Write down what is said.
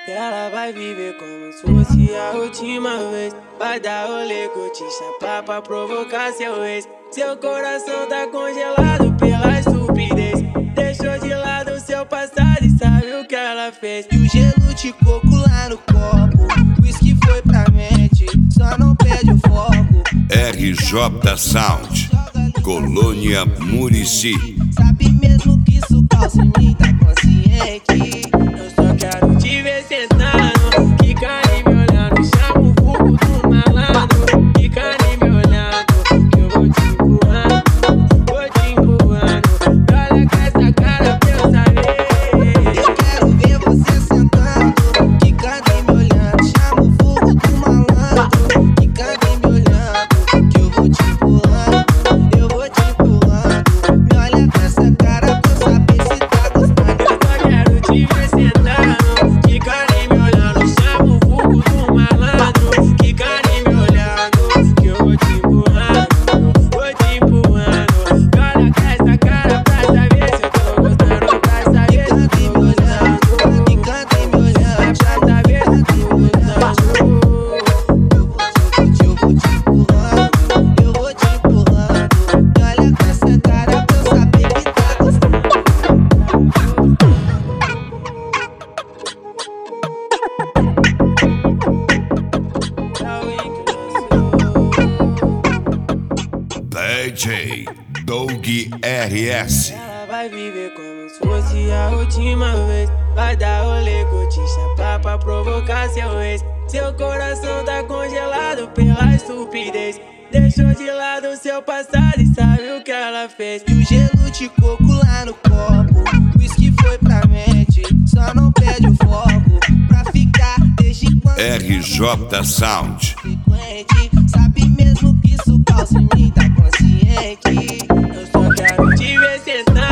Ela vai viver como se fosse a última vez. Vai dar rolê, curtir, chapar pra provocar seu ex. Seu coração tá congelado pela estupidez. Deixou de lado seu passado e sabe o que ela fez. E o gelo de coco lá no copo, o whisky foi pra mente, só não perde o foco. RJ Sound, Colônia Murici. Sabe mesmo que isso causa em mim, tá consciente? Eu só quero te ver sentando, quicando e me olhando. Chama o vulgo do malandro, quicando e me olhando. Que eu vou te empurrando, vou te empurrando. Olha com essa cara pra eu saber. Eu quero ver você sentando, quicando e me olhando. Chama o vulgo do malandro, quicando e me olhando. Que eu vou te empurrando, eu vou te empurrando. Me olha com essa cara pra eu saber se tá gostando. Eu só quero te ver sentando, quicando e me olhando. Chama o vulgo do malandro, quicando e me olhando. Que eu vou te empurrando, vou te empurrando. Olha com essa cara pra saber se eu tô gostando. Pra saber se eu tô gostando. Quicando e me olhando, Pra saber se eu tô gostando. eu vou te empurrando, eu vou te empurrando. Me olha com essa cara pra eu saber que tá gostando. DJ Doug RS. Ela vai viver como se fosse a última vez. Vai dar rolê, curtir, chapar pra provocar seu ex. Seu coração tá congelado pela estupidez. Deixou de lado seu passado e sabe o que ela fez. E o gelo de coco lá no copo, o whisky foi pra mente, só não perde o foco. Pra ficar desde quando RJ Sound. frequente, sabe mesmo que isso causa em mim, tá consciente? Eu só quero te ver sentando,